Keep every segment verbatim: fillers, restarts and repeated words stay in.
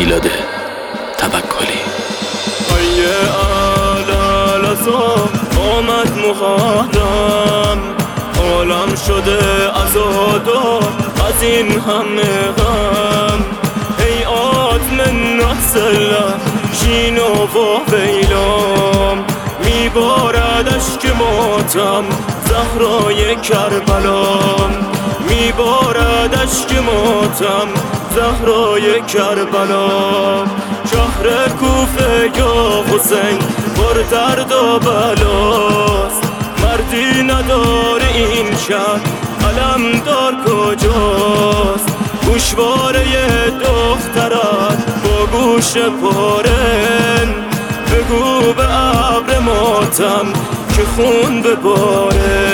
میلاد توکلی. ای علالازا آمد محرم، عالم شده عزادار از این همه غم. ای آدم نسلم جین و ویلام، میبارد اشک ماتم زهرای کربلام، میبارد اشک ماتم زهرای کربلام. شهر کوفه یا حسین پر درد و بلاست، مردی نداره این شهر علمدار کجاست؟ گوشواره دخترت با گوش پاره، بگو به ابر ماتم که خون بباره.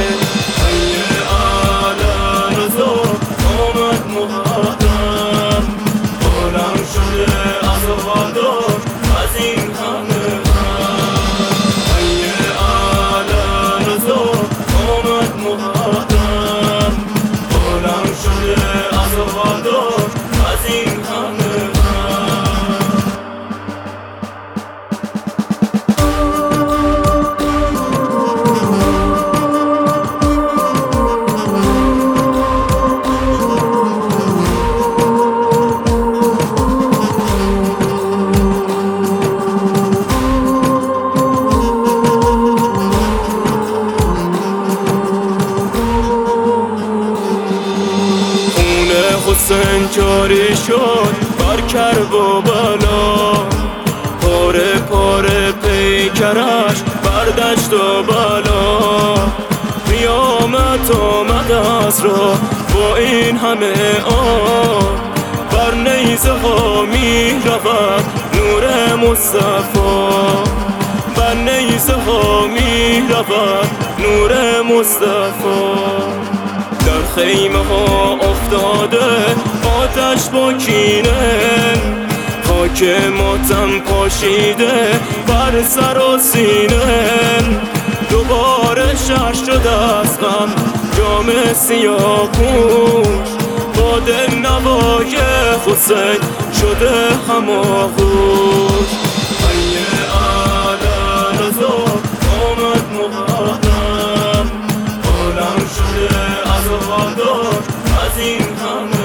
حسین جاری شد بر کرب و بلا، پاره پاره پیکرش بر دشت و بلا. قیامت آمد از راه با این همه آب، بر نیزه ها می رود نور مصطفی، بر نیزه ها می رود نور مصطفی. در خیمه ها افتاده آتش با کینه، خاک ماتم پاشیده بر سر و سینه. دوباره شهر شده از غم جام سیاه پوش، با دل نوای حسین شده هماغوش. ای علالازا آمد محرم، عالم شده عزادار از این همه